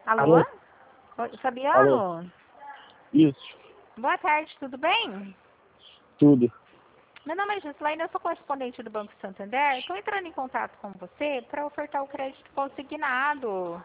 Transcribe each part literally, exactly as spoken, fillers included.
Alô? Alô? Oi, Alô? Fabiano? Isso, Boa tarde, tudo bem? tudo. Meu nome é Gislaine, eu sou correspondente do Banco Santander. Estou entrando em contato com você para ofertar o crédito consignado.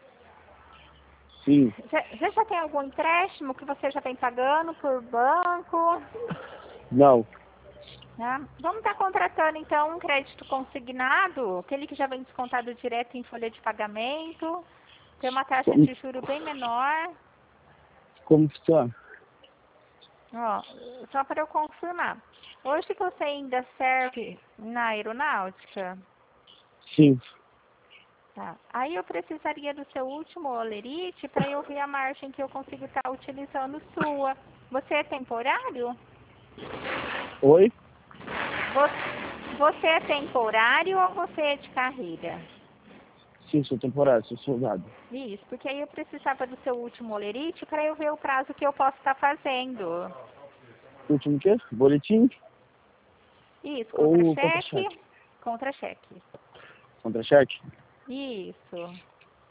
Sim, Já- Você já tem algum empréstimo que você já vem pagando por banco? não. Né? Vamos estar contratando então um crédito consignado, aquele que já vem descontado direto em folha de pagamento, tem uma taxa Como, de juro bem menor. como funciona? Ó, só para eu confirmar. Hoje você ainda serve na aeronáutica? Sim, Tá. Aí eu precisaria do seu último olerite para eu ver a margem que eu consigo estar utilizando sua. Você é temporário? oi? Vo- Você é temporário ou você é de carreira? Sim, sou temporário, sou soldado. Isso, porque aí eu precisava do seu último olerite para eu ver o prazo que eu posso estar fazendo. Último o quê? Boletim Isso, ou contra-cheque? contra-cheque? Contra-cheque. Contra-cheque? Isso.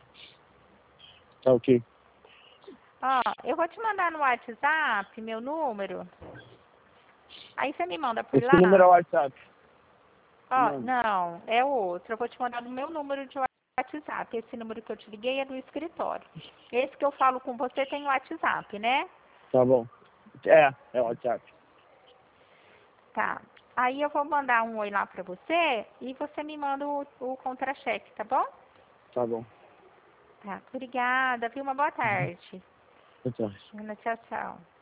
Tá ok. Ó, eu vou te mandar no WhatsApp meu número. Aí você me manda por Esse número é lá. o WhatsApp. Ó, Não, não, é o outro. Eu vou te mandar no meu número de WhatsApp. Esse número que eu te liguei é do escritório. Esse que eu falo com você tem WhatsApp, né? tá bom. É, é o WhatsApp. Tá. Aí eu vou mandar um oi lá pra você e você me manda o, o contra-cheque, tá bom? Tá bom. Tá. Obrigada, viu? Uma boa tarde. Boa tarde. Tchau, tchau.